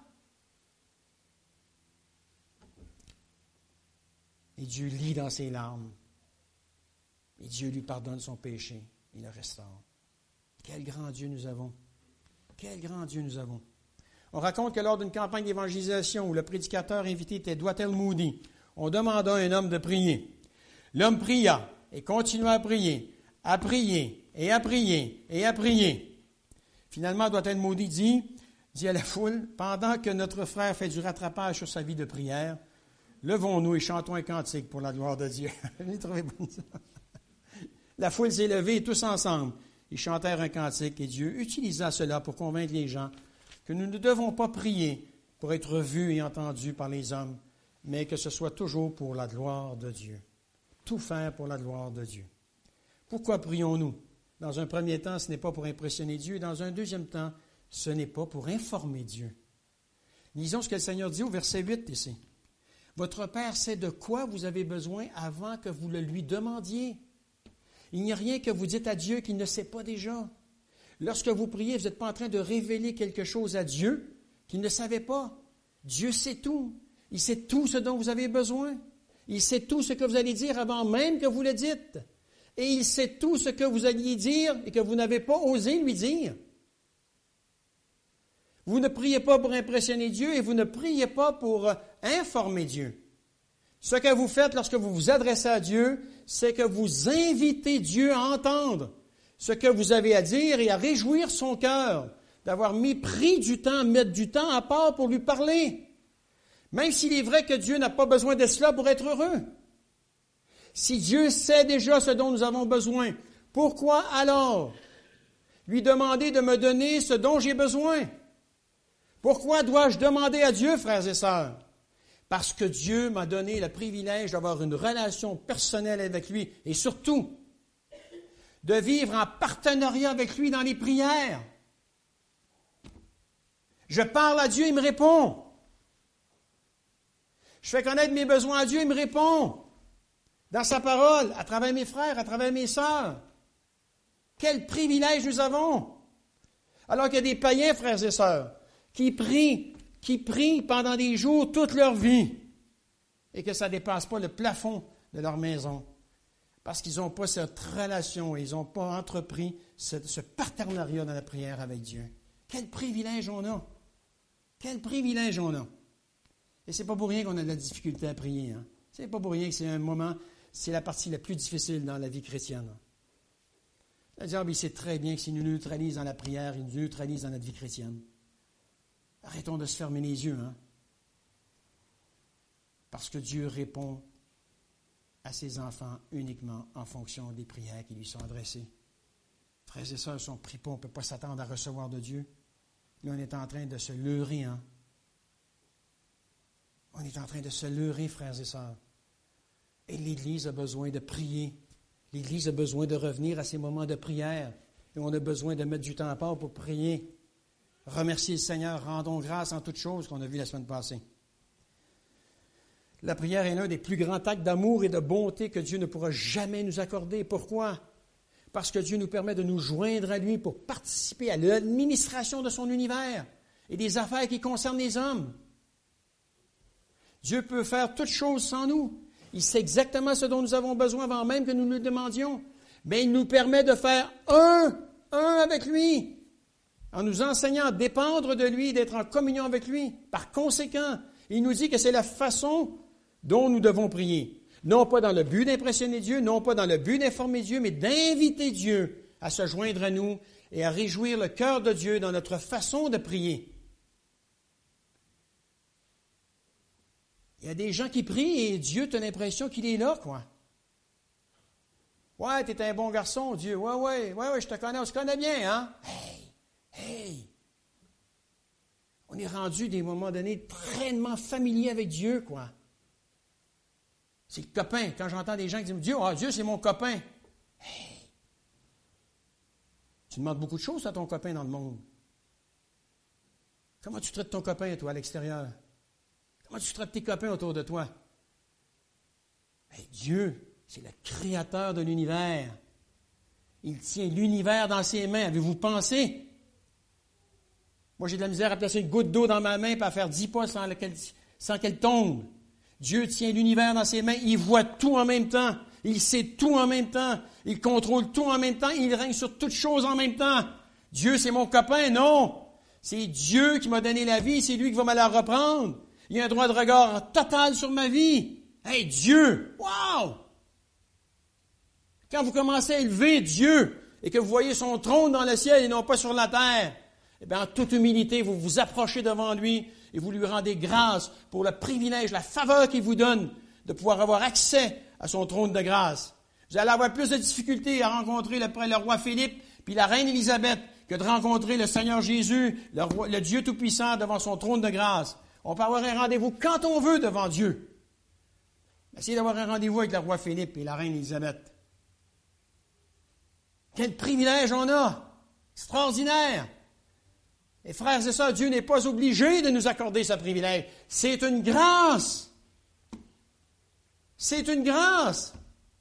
Et Dieu lit dans ses larmes. Et Dieu lui pardonne son péché. Il le restaure. Quel grand Dieu nous avons. Quel grand Dieu nous avons. On raconte que lors d'une campagne d'évangélisation où le prédicateur invité était Dwight L. Moody, on demanda à un homme de prier. L'homme pria et continua à prier et à prier et à prier. Finalement, Dwight L. Moody dit à la foule, pendant que notre frère fait du rattrapage sur sa vie de prière, levons-nous et chantons un cantique pour la gloire de Dieu. Je l'ai trouvé bon ça. La foule s'est levée tous ensemble. Ils chantèrent un cantique et Dieu utilisa cela pour convaincre les gens que nous ne devons pas prier pour être vus et entendus par les hommes, mais que ce soit toujours pour la gloire de Dieu. Tout faire pour la gloire de Dieu. Pourquoi prions-nous? Dans un premier temps, ce n'est pas pour impressionner Dieu. Dans un deuxième temps, ce n'est pas pour informer Dieu. Lisons ce que le Seigneur dit au verset 8 ici. Votre Père sait de quoi vous avez besoin avant que vous le lui demandiez. Il n'y a rien que vous dites à Dieu qu'il ne sait pas déjà. Lorsque vous priez, vous n'êtes pas en train de révéler quelque chose à Dieu qu'il ne savait pas. Dieu sait tout. Il sait tout ce dont vous avez besoin. Il sait tout ce que vous allez dire avant même que vous le dites. Et il sait tout ce que vous alliez dire et que vous n'avez pas osé lui dire. Vous ne priez pas pour impressionner Dieu et vous ne priez pas pour informer Dieu. Ce que vous faites lorsque vous vous adressez à Dieu, c'est que vous invitez Dieu à entendre ce que vous avez à dire et à réjouir son cœur, d'avoir pris du temps, mettre du temps à part pour lui parler. Même s'il est vrai que Dieu n'a pas besoin de cela pour être heureux. Si Dieu sait déjà ce dont nous avons besoin, pourquoi alors lui demander de me donner ce dont j'ai besoin? Pourquoi dois-je demander à Dieu, frères et sœurs? Parce que Dieu m'a donné le privilège d'avoir une relation personnelle avec lui et surtout de vivre en partenariat avec lui dans les prières. Je parle à Dieu, il me répond. Je fais connaître mes besoins à Dieu, il me répond. Dans sa parole, à travers mes frères, à travers mes sœurs. Quel privilège nous avons! Alors qu'il y a des païens, frères et sœurs, qui prient pendant des jours toute leur vie et que ça ne dépasse pas le plafond de leur maison parce qu'ils n'ont pas cette relation et ils n'ont pas entrepris ce partenariat dans la prière avec Dieu. Quel privilège on a! Quel privilège on a! Et c'est pas pour rien qu'on a de la difficulté à prier. Hein? C'est pas pour rien que c'est la partie la plus difficile dans la vie chrétienne. Le diable, il sait très bien que s'il nous neutralise dans la prière, il nous neutralise dans notre vie chrétienne. Arrêtons de se fermer les yeux, hein? Parce que Dieu répond à ses enfants uniquement en fonction des prières qui lui sont adressées. Frères et sœurs, si on ne prie pas, on ne peut pas s'attendre à recevoir de Dieu. Là, on est en train de se leurrer, hein? On est en train de se leurrer, frères et sœurs. Et l'Église a besoin de prier. L'Église a besoin de revenir à ces moments de prière. Et on a besoin de mettre du temps à part pour prier. Remercier le Seigneur, rendons grâce en toutes choses qu'on a vu la semaine passée. La prière est l'un des plus grands actes d'amour et de bonté que Dieu ne pourra jamais nous accorder. Pourquoi? Parce que Dieu nous permet de nous joindre à lui pour participer à l'administration de son univers et des affaires qui concernent les hommes. Dieu peut faire toutes choses sans nous. Il sait exactement ce dont nous avons besoin avant même que nous le demandions. Mais il nous permet de faire un avec lui, en nous enseignant à dépendre de lui, d'être en communion avec lui. Par conséquent, il nous dit que c'est la façon dont nous devons prier. Non pas dans le but d'impressionner Dieu, non pas dans le but d'informer Dieu, mais d'inviter Dieu à se joindre à nous et à réjouir le cœur de Dieu dans notre façon de prier. Il y a des gens qui prient et Dieu, tu as l'impression qu'il est là, quoi. Ouais, tu es un bon garçon, Dieu. Ouais, je te connais, on se connaît bien, hein? Hey! On est rendu, des moments donnés, très familier avec Dieu, quoi. C'est le copain. Quand j'entends des gens qui disent Dieu, c'est mon copain. Hey! Tu demandes beaucoup de choses à ton copain dans le monde. Comment tu traites ton copain, toi, à l'extérieur? Comment tu traites tes copains autour de toi? Hey, Dieu, c'est le créateur de l'univers. Il tient l'univers dans ses mains. Avez-vous pensé? Moi, j'ai de la misère à placer une goutte d'eau dans ma main et à faire 10 pas sans qu'elle tombe. Dieu tient l'univers dans ses mains. Il voit tout en même temps. Il sait tout en même temps. Il contrôle tout en même temps. Il règne sur toutes choses en même temps. Dieu, c'est mon copain? Non. C'est Dieu qui m'a donné la vie. C'est lui qui va me la reprendre. Il a un droit de regard total sur ma vie. Hey, Dieu! Wow! Quand vous commencez à élever Dieu et que vous voyez son trône dans le ciel et non pas sur la terre, eh bien, en toute humilité, vous vous approchez devant lui et vous lui rendez grâce pour le privilège, la faveur qu'il vous donne de pouvoir avoir accès à son trône de grâce. Vous allez avoir plus de difficultés à rencontrer le roi Philippe puis la reine Élisabeth que de rencontrer le Seigneur Jésus, le Dieu Tout-Puissant devant son trône de grâce. On peut avoir un rendez-vous quand on veut devant Dieu. Essayez d'avoir un rendez-vous avec le roi Philippe et la reine Élisabeth. Quel privilège on a! Extraordinaire! Et frères et sœurs, Dieu n'est pas obligé de nous accorder ce privilège. C'est une grâce. C'est une grâce.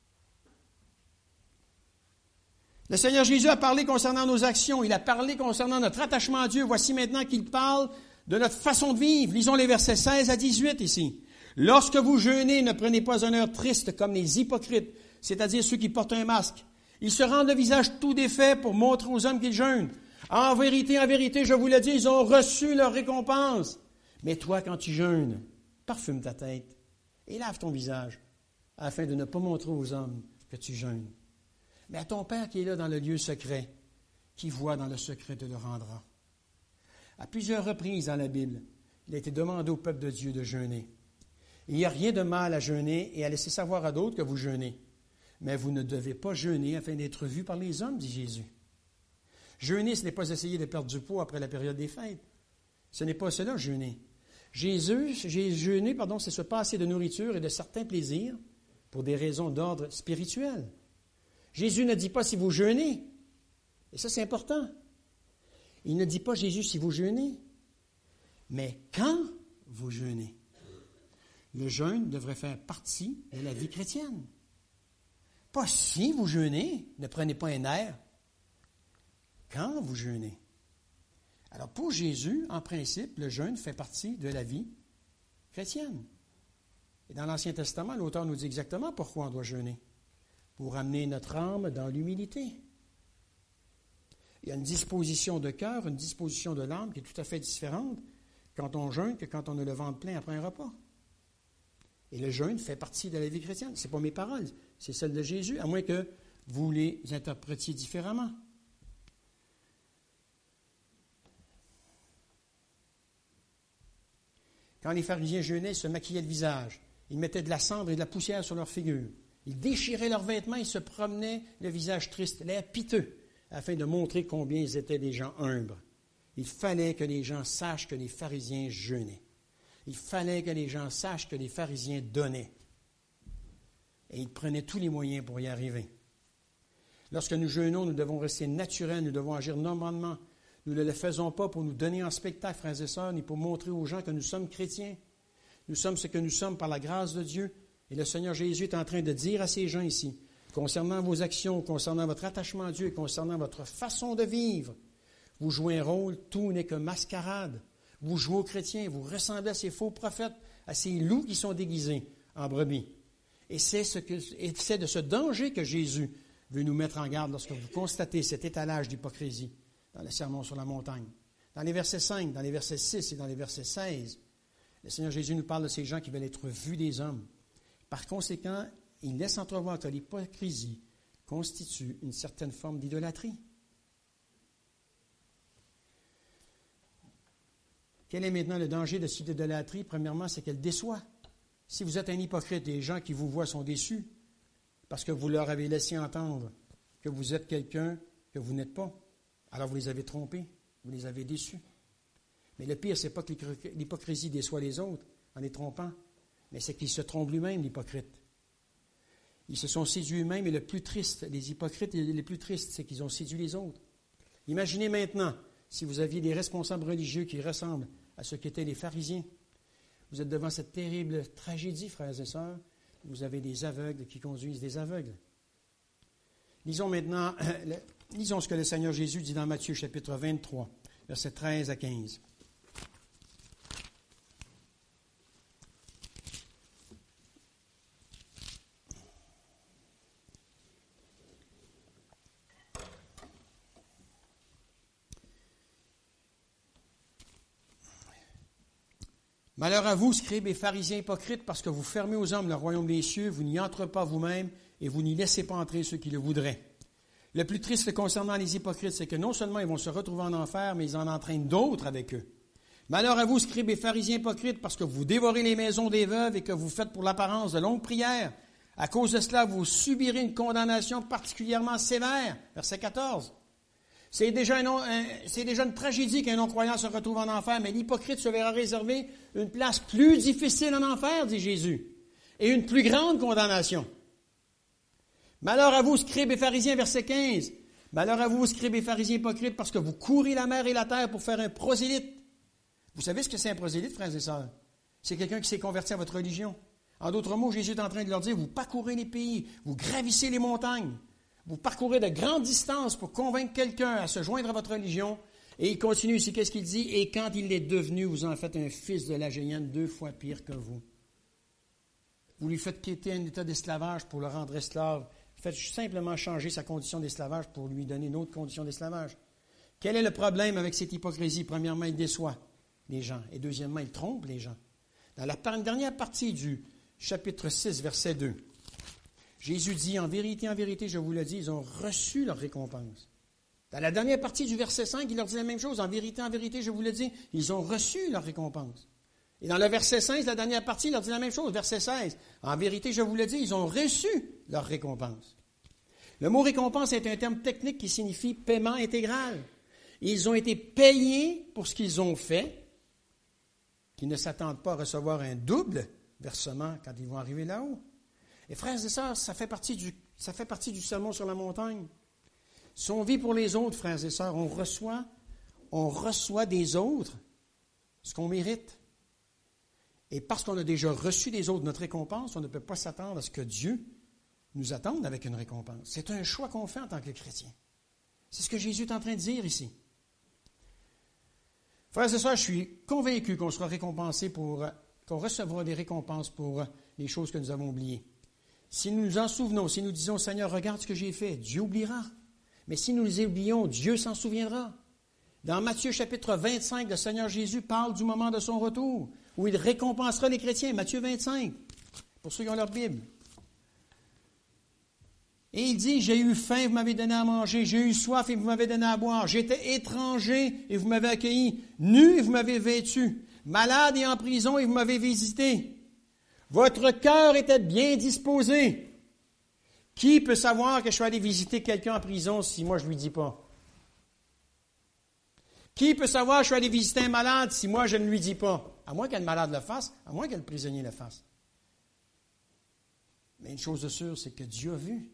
Le Seigneur Jésus a parlé concernant nos actions. Il a parlé concernant notre attachement à Dieu. Voici maintenant qu'il parle de notre façon de vivre. Lisons les versets 16 à 18 ici. « Lorsque vous jeûnez, ne prenez pas un air triste comme les hypocrites, c'est-à-dire ceux qui portent un masque. Ils se rendent le visage tout défait pour montrer aux hommes qu'ils jeûnent. En vérité, je vous le dis, ils ont reçu leur récompense. Mais toi, quand tu jeûnes, parfume ta tête et lave ton visage, afin de ne pas montrer aux hommes que tu jeûnes. Mais à ton Père qui est là dans le lieu secret, qui voit dans le secret te le rendra. » À plusieurs reprises dans la Bible, il a été demandé au peuple de Dieu de jeûner. Il n'y a rien de mal à jeûner et à laisser savoir à d'autres que vous jeûnez. Mais vous ne devez pas jeûner afin d'être vus par les hommes, dit Jésus. Jeûner, ce n'est pas essayer de perdre du poids après la période des fêtes. Ce n'est pas cela, jeûner. Jeûner, c'est se passer de nourriture et de certains plaisirs pour des raisons d'ordre spirituel. Jésus ne dit pas si vous jeûnez. Et ça, c'est important. Il ne dit pas, Jésus, si vous jeûnez, mais quand vous jeûnez. Le jeûne devrait faire partie de la vie chrétienne. Pas si vous jeûnez, ne prenez pas un air. Quand vous jeûnez. Alors, pour Jésus, en principe, le jeûne fait partie de la vie chrétienne. Et dans l'Ancien Testament, l'auteur nous dit exactement pourquoi on doit jeûner. Pour amener notre âme dans l'humilité. Il y a une disposition de cœur, une disposition de l'âme qui est tout à fait différente quand on jeûne que quand on a le ventre plein après un repas. Et le jeûne fait partie de la vie chrétienne. Ce n'est pas mes paroles, c'est celles de Jésus, à moins que vous les interprétiez différemment. Quand les pharisiens jeûnaient, ils se maquillaient le visage. Ils mettaient de la cendre et de la poussière sur leur figure. Ils déchiraient leurs vêtements et se promenaient le visage triste, l'air piteux, afin de montrer combien ils étaient des gens humbles. Il fallait que les gens sachent que les pharisiens jeûnaient. Il fallait que les gens sachent que les pharisiens donnaient. Et ils prenaient tous les moyens pour y arriver. Lorsque nous jeûnons, nous devons rester naturels, nous devons agir normalement. Nous ne le faisons pas pour nous donner en spectacle, frères et sœurs, ni pour montrer aux gens que nous sommes chrétiens. Nous sommes ce que nous sommes par la grâce de Dieu. Et le Seigneur Jésus est en train de dire à ces gens ici, concernant vos actions, concernant votre attachement à Dieu et concernant votre façon de vivre, vous jouez un rôle, tout n'est que mascarade. Vous jouez aux chrétiens, vous ressemblez à ces faux prophètes, à ces loups qui sont déguisés en brebis. Et c'est de ce danger que Jésus veut nous mettre en garde lorsque vous constatez cet étalage d'hypocrisie dans le Sermon sur la montagne. Dans les versets 5, dans les versets 6 et dans les versets 16, le Seigneur Jésus nous parle de ces gens qui veulent être vus des hommes. Par conséquent, il laisse entrevoir que l'hypocrisie constitue une certaine forme d'idolâtrie. Quel est maintenant le danger de cette idolâtrie? Premièrement, c'est qu'elle déçoit. Si vous êtes un hypocrite et les gens qui vous voient sont déçus parce que vous leur avez laissé entendre que vous êtes quelqu'un que vous n'êtes pas, alors vous les avez trompés, vous les avez déçus. Mais le pire, ce n'est pas que l'hypocrisie déçoit les autres en les trompant, mais c'est qu'ils se trompent lui-même, l'hypocrite. Ils se sont séduits eux-mêmes et le plus triste, les hypocrites les plus tristes, c'est qu'ils ont séduit les autres. Imaginez maintenant si vous aviez des responsables religieux qui ressemblent à ce qu'étaient les pharisiens. Vous êtes devant cette terrible tragédie, frères et sœurs. Vous avez des aveugles qui conduisent des aveugles. Lisons maintenant, lisons ce que le Seigneur Jésus dit dans Matthieu chapitre 23, versets 13 à 15. Malheur à vous, scribes et pharisiens hypocrites, parce que vous fermez aux hommes le royaume des cieux, vous n'y entrez pas vous-même et vous n'y laissez pas entrer ceux qui le voudraient. Le plus triste concernant les hypocrites, c'est que non seulement ils vont se retrouver en enfer, mais ils en entraînent d'autres avec eux. Malheur à vous, scribes et pharisiens hypocrites, parce que vous dévorez les maisons des veuves et que vous faites pour l'apparence de longues prières. À cause de cela, vous subirez une condamnation particulièrement sévère. Verset 14. C'est déjà une tragédie qu'un non-croyant se retrouve en enfer, mais l'hypocrite se verra réserver une place plus difficile en enfer, dit Jésus, et une plus grande condamnation. Malheur à vous, scribes et pharisiens, verset 15. Malheur à vous, scribes et pharisiens hypocrites, parce que vous courez la mer et la terre pour faire un prosélyte. Vous savez ce que c'est un prosélyte, frères et sœurs? C'est quelqu'un qui s'est converti à votre religion. En d'autres mots, Jésus est en train de leur dire, vous parcourez les pays, vous gravissez les montagnes. Vous parcourez de grandes distances pour convaincre quelqu'un à se joindre à votre religion. Et il continue ici, qu'est-ce qu'il dit? Et quand il est devenu, vous en faites un fils de la géhenne 2 fois pire que vous. Vous lui faites quitter un état d'esclavage pour le rendre esclave. Faites simplement changer sa condition d'esclavage pour lui donner une autre condition d'esclavage. Quel est le problème avec cette hypocrisie? Premièrement, il déçoit les gens. Et deuxièmement, il trompe les gens. Dans la dernière partie du chapitre 6, verset 2, Jésus dit, en vérité, je vous le dis, ils ont reçu leur récompense. Dans la dernière partie du verset 5, il leur dit la même chose. En vérité, je vous le dis, ils ont reçu leur récompense. Et dans le verset 16, la dernière partie, il leur dit la même chose. Verset 16, en vérité, je vous le dis, ils ont reçu leur récompense. Le mot récompense est un terme technique qui signifie paiement intégral. Ils ont été payés pour ce qu'ils ont fait, qu'ils ne s'attendent pas à recevoir un double versement quand ils vont arriver là-haut. Et frères et sœurs, ça fait partie du sermon sur la montagne. Si on vit pour les autres, frères et sœurs, on reçoit des autres ce qu'on mérite. Et parce qu'on a déjà reçu des autres notre récompense, on ne peut pas s'attendre à ce que Dieu nous attende avec une récompense. C'est un choix qu'on fait en tant que chrétien. C'est ce que Jésus est en train de dire ici. Frères et sœurs, je suis convaincu qu'on sera récompensé qu'on recevra des récompenses pour les choses que nous avons oubliées. Si nous nous en souvenons, si nous disons, Seigneur, regarde ce que j'ai fait, Dieu oubliera. Mais si nous les oublions, Dieu s'en souviendra. Dans Matthieu chapitre 25, le Seigneur Jésus parle du moment de son retour, où il récompensera les chrétiens. Matthieu 25, pour ceux qui ont leur Bible. Et il dit, j'ai eu faim, vous m'avez donné à manger, j'ai eu soif et vous m'avez donné à boire, j'étais étranger et vous m'avez accueilli, nu et vous m'avez vêtu, malade et en prison et vous m'avez visité. Votre cœur était bien disposé. Qui peut savoir que je suis allé visiter quelqu'un en prison si moi je ne lui dis pas? Qui peut savoir que je suis allé visiter un malade si moi je ne lui dis pas? À moins que le malade le fasse, à moins que le prisonnier le fasse. Mais une chose de sûre, c'est que Dieu a vu.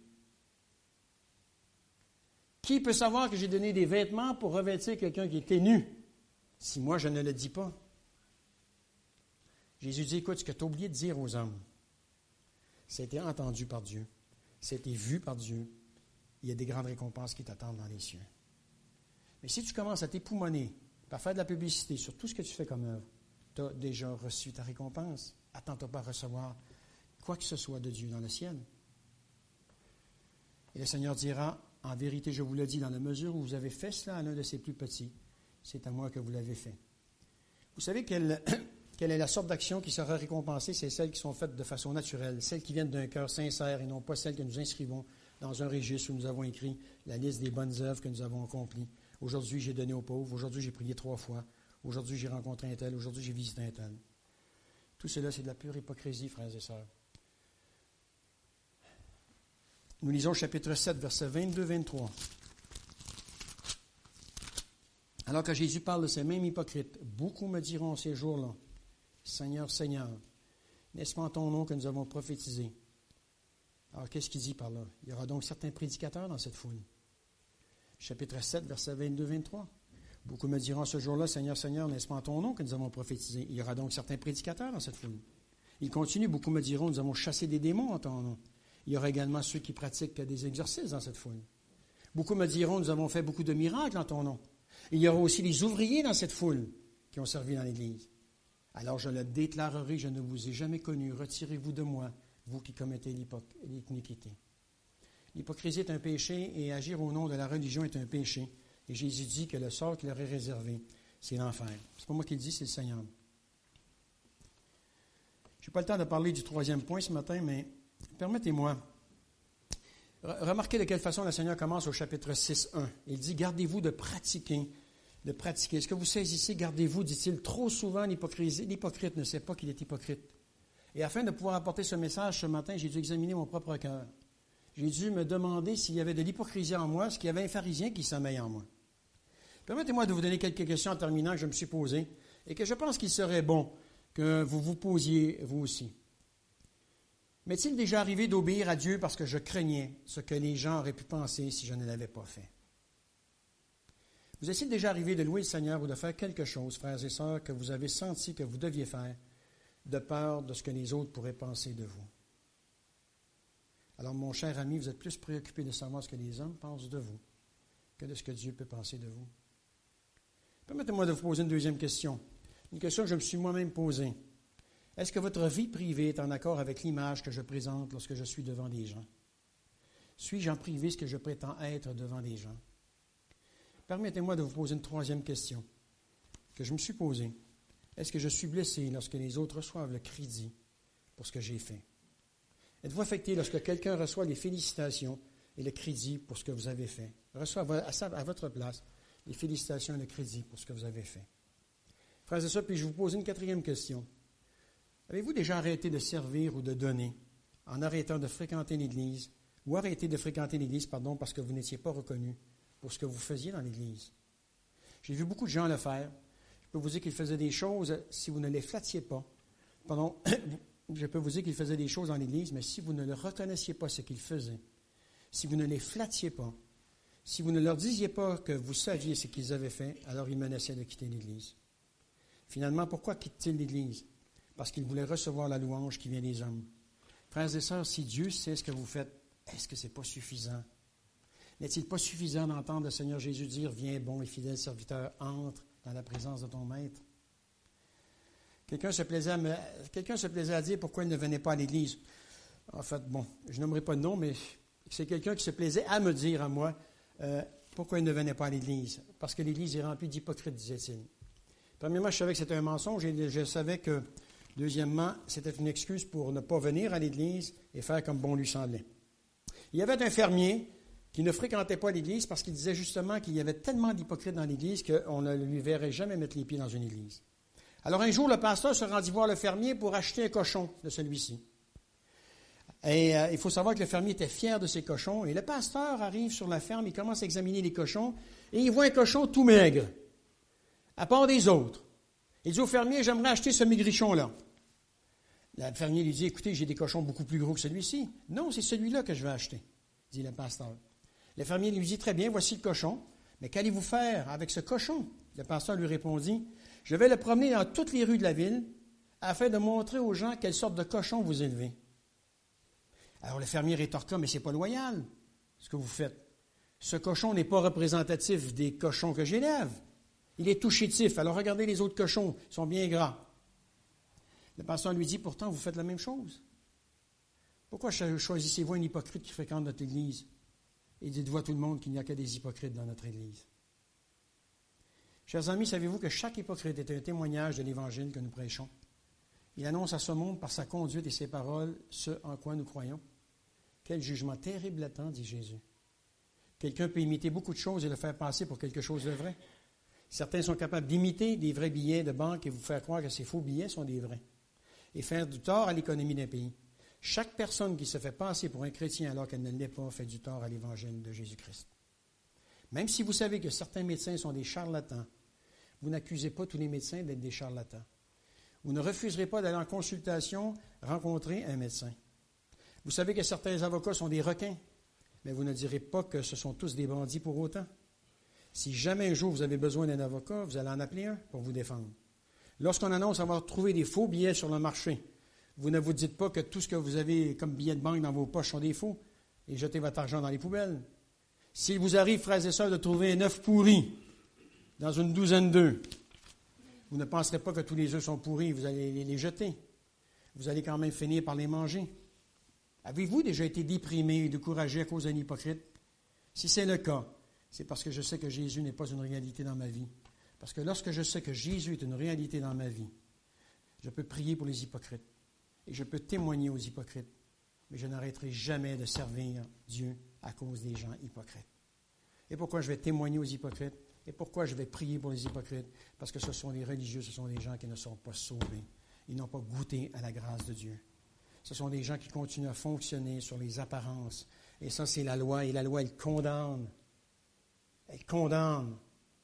Qui peut savoir que j'ai donné des vêtements pour revêtir quelqu'un qui était nu, si moi je ne le dis pas? Jésus dit, écoute, ce que tu as oublié de dire aux hommes, ça a été entendu par Dieu, ça a été vu par Dieu. Il y a des grandes récompenses qui t'attendent dans les cieux. Mais si tu commences à t'époumoner, à faire de la publicité sur tout ce que tu fais comme œuvre, tu as déjà reçu ta récompense. Attends-toi pas à recevoir quoi que ce soit de Dieu dans le ciel. Et le Seigneur dira, en vérité, je vous le dis, dans la mesure où vous avez fait cela à l'un de ses plus petits, c'est à moi que vous l'avez fait. Vous savez quelle est la sorte d'action qui sera récompensée? C'est celles qui sont faites de façon naturelle, celles qui viennent d'un cœur sincère et non pas celles que nous inscrivons dans un registre où nous avons écrit la liste des bonnes œuvres que nous avons accomplies. Aujourd'hui, j'ai donné aux pauvres. Aujourd'hui, j'ai prié 3 fois. Aujourd'hui, j'ai rencontré un tel. Aujourd'hui, j'ai visité un tel. Tout cela, c'est de la pure hypocrisie, frères et sœurs. Nous lisons chapitre 7, versets 22-23. Alors que Jésus parle de ces mêmes hypocrites, beaucoup me diront ces jours-là, Seigneur, Seigneur, n'est-ce pas en ton nom que nous avons prophétisé? Alors, qu'est-ce qu'il dit par là? Il y aura donc certains prédicateurs dans cette foule. Chapitre 7, versets 22-23. Beaucoup me diront ce jour-là, Seigneur, Seigneur, n'est-ce pas en ton nom que nous avons prophétisé? Il y aura donc certains prédicateurs dans cette foule. Il continue, beaucoup me diront, nous avons chassé des démons en ton nom. Il y aura également ceux qui pratiquent des exorcismes dans cette foule. Beaucoup me diront, nous avons fait beaucoup de miracles en ton nom. Il y aura aussi les ouvriers dans cette foule qui ont servi dans l'Église. Alors je le déclarerai, je ne vous ai jamais connu. Retirez-vous de moi, vous qui commettez l'iniquité. L'hypocrisie est un péché et agir au nom de la religion est un péché. Et Jésus dit que le sort qui leur est réservé, c'est l'enfer. C'est pas moi qui le dis, c'est le Seigneur. Je n'ai pas le temps de parler du 3e point ce matin, mais permettez-moi. Remarquez de quelle façon le Seigneur commence au chapitre 6:1. Il dit, gardez-vous de pratiquer. Est-ce que vous saisissez, gardez-vous, dit-il, trop souvent l'hypocrite ne sait pas qu'il est hypocrite. Et afin de pouvoir apporter ce message ce matin, j'ai dû examiner mon propre cœur. J'ai dû me demander s'il y avait de l'hypocrisie en moi, s'il y avait un pharisien qui sommeille en moi. Permettez-moi de vous donner quelques questions en terminant que je me suis posées et que je pense qu'il serait bon que vous vous posiez vous aussi. M'est-il déjà arrivé d'obéir à Dieu parce que je craignais ce que les gens auraient pu penser si je ne l'avais pas fait? Vous est-il déjà arrivé de louer le Seigneur ou de faire quelque chose, frères et sœurs, que vous avez senti que vous deviez faire de peur de ce que les autres pourraient penser de vous? Alors, mon cher ami, vous êtes plus préoccupé de savoir ce que les hommes pensent de vous que de ce que Dieu peut penser de vous. Permettez-moi de vous poser une deuxième question. Une question que je me suis moi-même posée. Est-ce que votre vie privée est en accord avec l'image que je présente lorsque je suis devant des gens? Suis-je en privé ce que je prétends être devant des gens? Permettez-moi de vous poser une troisième question que je me suis posée. Est-ce que je suis blessé lorsque les autres reçoivent le crédit pour ce que j'ai fait? Êtes-vous affecté lorsque quelqu'un reçoit les félicitations et le crédit pour ce que vous avez fait? Reçoit à votre place les félicitations et le crédit pour ce que vous avez fait. Frères et sœurs, puis je vous pose une quatrième question. Avez-vous déjà arrêté de servir ou de donner en arrêtant de fréquenter l'Église ou arrêté de fréquenter l'Église, parce que vous n'étiez pas reconnu pour ce que vous faisiez dans l'Église? J'ai vu beaucoup de gens le faire. Je peux vous dire qu'ils faisaient des choses, si vous ne les flattiez pas, je peux vous dire qu'ils faisaient des choses dans l'Église, mais si vous ne le reconnaissiez pas ce qu'ils faisaient, si vous ne les flattiez pas, si vous ne leur disiez pas que vous saviez ce qu'ils avaient fait, alors ils menaçaient de quitter l'Église. Finalement, pourquoi quittent-ils l'Église? Parce qu'ils voulaient recevoir la louange qui vient des hommes. Frères et sœurs, si Dieu sait ce que vous faites, est-ce que ce n'est pas suffisant? N'est-il pas suffisant d'entendre le Seigneur Jésus dire, « Viens, bon et fidèle serviteur, entre dans la présence de ton Maître ». Quelqu'un se plaisait à dire pourquoi il ne venait pas à l'Église. En fait, je nommerai pas de nom, mais c'est quelqu'un qui se plaisait à me dire à moi pourquoi il ne venait pas à l'Église. Parce que l'Église est remplie d'hypocrites, disait-il. Premièrement, je savais que c'était un mensonge et je savais que, deuxièmement, c'était une excuse pour ne pas venir à l'Église et faire comme bon lui semblait. Il y avait un fermier qui ne fréquentait pas l'Église parce qu'il disait justement qu'il y avait tellement d'hypocrites dans l'Église qu'on ne lui verrait jamais mettre les pieds dans une Église. Alors un jour, le pasteur se rendit voir le fermier pour acheter un cochon de celui-ci. Et il faut savoir que le fermier était fier de ses cochons. Et le pasteur arrive sur la ferme, il commence à examiner les cochons, et il voit un cochon tout maigre, à part des autres. Il dit au fermier, j'aimerais acheter ce maigrichon-là. Le fermier lui dit, écoutez, j'ai des cochons beaucoup plus gros que celui-ci. Non, c'est celui-là que je vais acheter, dit le pasteur. Le fermier lui dit, très bien, voici le cochon. Mais qu'allez-vous faire avec ce cochon? Le pasteur lui répondit, je vais le promener dans toutes les rues de la ville afin de montrer aux gens quelle sorte de cochon vous élevez. Alors le fermier rétorqua, mais ce n'est pas loyal ce que vous faites. Ce cochon n'est pas représentatif des cochons que j'élève. Il est tout chétif. Alors regardez les autres cochons, ils sont bien gras. Le pasteur lui dit, pourtant, vous faites la même chose. Pourquoi choisissez-vous un hypocrite qui fréquente notre Église et dites-vous à tout le monde qu'il n'y a que des hypocrites dans notre Église? Chers amis, savez-vous que chaque hypocrite est un témoignage de l'Évangile que nous prêchons? Il annonce à ce monde par sa conduite et ses paroles ce en quoi nous croyons. Quel jugement terrible attend, dit Jésus. Quelqu'un peut imiter beaucoup de choses et le faire passer pour quelque chose de vrai. Certains sont capables d'imiter des vrais billets de banque et vous faire croire que ces faux billets sont des vrais et faire du tort à l'économie d'un pays. Chaque personne qui se fait passer pour un chrétien alors qu'elle ne l'est pas fait du tort à l'Évangile de Jésus-Christ. Même si vous savez que certains médecins sont des charlatans, vous n'accusez pas tous les médecins d'être des charlatans. Vous ne refuserez pas d'aller en consultation rencontrer un médecin. Vous savez que certains avocats sont des requins, mais vous ne direz pas que ce sont tous des bandits pour autant. Si jamais un jour vous avez besoin d'un avocat, vous allez en appeler un pour vous défendre. Lorsqu'on annonce avoir trouvé des faux billets sur le marché, vous ne vous dites pas que tout ce que vous avez comme billets de banque dans vos poches sont des faux et jetez votre argent dans les poubelles. S'il vous arrive, frères et sœurs, de trouver un œuf pourri dans une douzaine d'œufs, vous ne penserez pas que tous les œufs sont pourris, vous allez les jeter. Vous allez quand même finir par les manger. Avez-vous déjà été déprimé et découragé à cause d'un hypocrite? Si c'est le cas, c'est parce que je sais que Jésus n'est pas une réalité dans ma vie. Parce que lorsque je sais que Jésus est une réalité dans ma vie, je peux prier pour les hypocrites et je peux témoigner aux hypocrites, mais je n'arrêterai jamais de servir Dieu à cause des gens hypocrites. Et pourquoi je vais témoigner aux hypocrites? Et pourquoi je vais prier pour les hypocrites? Parce que ce sont les religieux, ce sont des gens qui ne sont pas sauvés. Ils n'ont pas goûté à la grâce de Dieu. Ce sont des gens qui continuent à fonctionner sur les apparences. Et ça, c'est la loi. Et la loi, elle condamne. Elle condamne.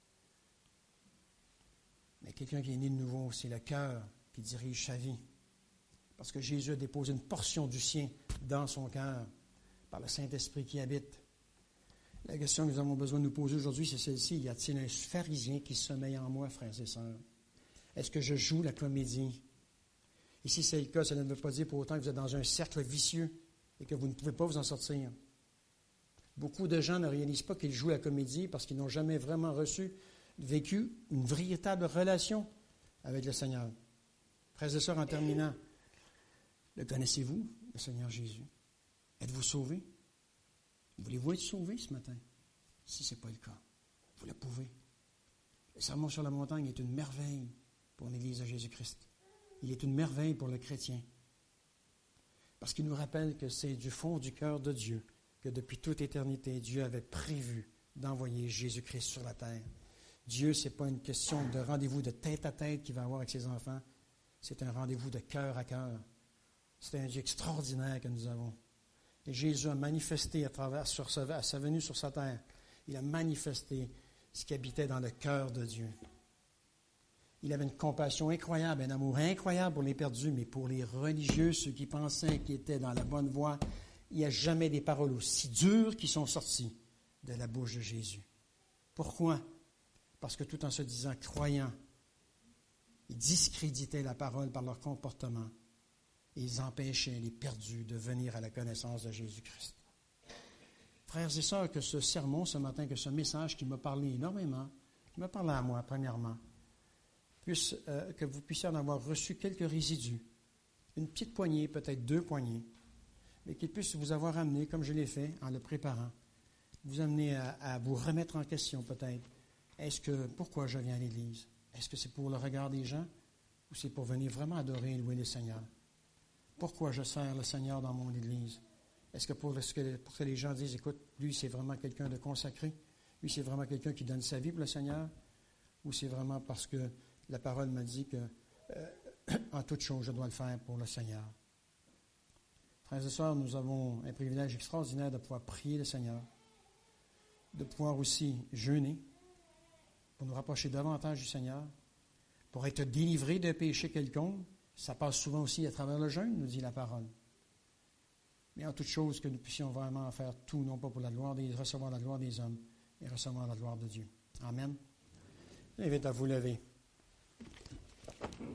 Mais quelqu'un qui est né de nouveau, c'est le cœur qui dirige sa vie. Parce que Jésus a déposé une portion du sien dans son cœur par le Saint-Esprit qui habite. La question que nous avons besoin de nous poser aujourd'hui, c'est celle-ci. Y a-t-il un pharisien qui sommeille en moi, frères et sœurs? Est-ce que je joue la comédie? Et si c'est le cas, cela ne veut pas dire pour autant que vous êtes dans un cercle vicieux et que vous ne pouvez pas vous en sortir. Beaucoup de gens ne réalisent pas qu'ils jouent la comédie parce qu'ils n'ont jamais vraiment vécu une véritable relation avec le Seigneur. Frères et sœurs, en terminant, le connaissez-vous, le Seigneur Jésus? Êtes-vous sauvés? Voulez-vous être sauvés ce matin? Si ce n'est pas le cas, vous le pouvez. Le sermon sur la montagne est une merveille pour l'Église de Jésus-Christ. Il est une merveille pour le chrétien. Parce qu'il nous rappelle que c'est du fond du cœur de Dieu que depuis toute éternité, Dieu avait prévu d'envoyer Jésus-Christ sur la terre. Dieu, ce n'est pas une question de rendez-vous de tête à tête qu'il va avoir avec ses enfants. C'est un rendez-vous de cœur à cœur. C'est un Dieu extraordinaire que nous avons. Et Jésus a manifesté à sa venue sur sa terre, il a manifesté ce qui habitait dans le cœur de Dieu. Il avait une compassion incroyable, un amour incroyable pour les perdus, mais pour les religieux, ceux qui pensaient qu'ils étaient dans la bonne voie, il n'y a jamais des paroles aussi dures qui sont sorties de la bouche de Jésus. Pourquoi? Parce que tout en se disant croyants, ils discréditaient la parole par leur comportement. Et ils empêchaient les perdus de venir à la connaissance de Jésus-Christ. Frères et sœurs, que ce sermon ce matin, que ce message qui m'a parlé énormément, qui m'a parlé à moi premièrement, que vous puissiez en avoir reçu quelques résidus, une petite poignée, peut-être 2 poignées, mais qu'il puisse vous avoir amené, comme je l'ai fait en le préparant, vous amener à vous remettre en question peut-être. Pourquoi je viens à l'Église? Est-ce que c'est pour le regard des gens ou c'est pour venir vraiment adorer et louer le Seigneur? Pourquoi je sers le Seigneur dans mon Église? Est-ce que pour que les gens disent, écoute, lui, c'est vraiment quelqu'un de consacré? Lui, c'est vraiment quelqu'un qui donne sa vie pour le Seigneur? Ou c'est vraiment parce que la parole m'a dit que, en toute chose, je dois le faire pour le Seigneur? Frères et sœurs, nous avons un privilège extraordinaire de pouvoir prier le Seigneur, de pouvoir aussi jeûner pour nous rapprocher davantage du Seigneur, pour être délivré de péché quelconque. Ça passe souvent aussi à travers le jeûne, nous dit la parole. Mais en toute chose, que nous puissions vraiment faire tout, non pas pour recevoir la gloire des hommes, mais recevoir la gloire de Dieu. Amen. Je vous invite à vous lever.